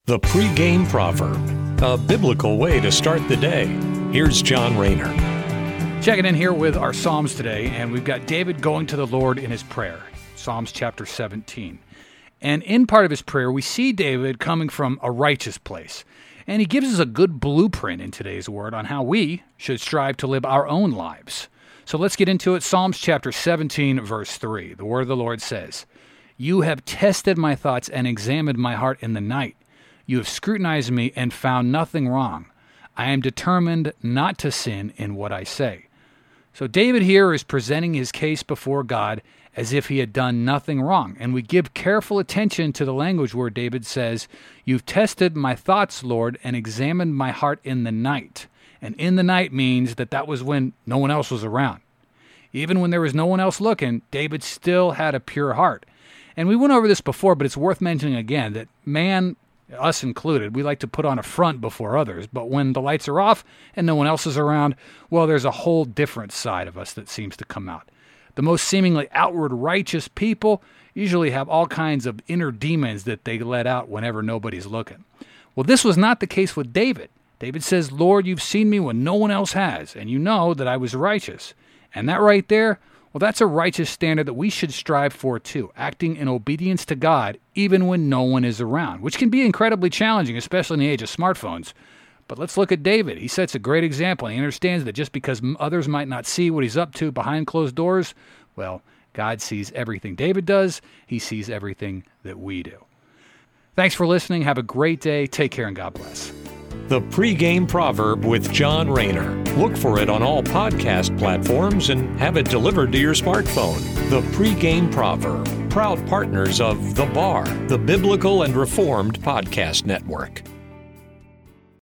The pregame proverb, a biblical way to start the day. Here's John Rayner. Checking in here with our Psalms today, and we've got David going to the Lord in his prayer, Psalms chapter 17. And in part of his prayer, we see David coming from a righteous place. And he gives us a good blueprint in today's word on how we should strive to live our own lives. So let's get into it. Psalms chapter 17, verse 3. The word of the Lord says, "You have tested my thoughts and examined my heart in the night. You have scrutinized me and found nothing wrong. I am determined not to sin in what I say." So David here is presenting his case before God as if he had done nothing wrong. And we give careful attention to the language where David says, "You've tested my thoughts, Lord, and examined my heart in the night." And in the night means that was when no one else was around. Even when there was no one else looking, David still had a pure heart. And we went over this before, but it's worth mentioning again that man, us included, we like to put on a front before others. But when the lights are off and no one else is around, well, there's a whole different side of us that seems to come out. The most seemingly outward righteous people usually have all kinds of inner demons that they let out whenever nobody's looking. Well, this was not the case with David. David says, "Lord, you've seen me when no one else has, and you know that I was righteous." And that right there, well, that's a righteous standard that we should strive for too, acting in obedience to God even when no one is around, which can be incredibly challenging, especially in the age of smartphones. But let's look at David. He sets a great example, and he understands that just because others might not see what he's up to behind closed doors, well, God sees everything David does. He sees everything that we do. Thanks for listening. Have a great day. Take care, and God bless. The pregame proverb with John Rayner. Look for it on all podcast platforms and have it delivered to your smartphone. The pregame proverb, proud partners of The Bar, the Biblical and Reformed Podcast Network.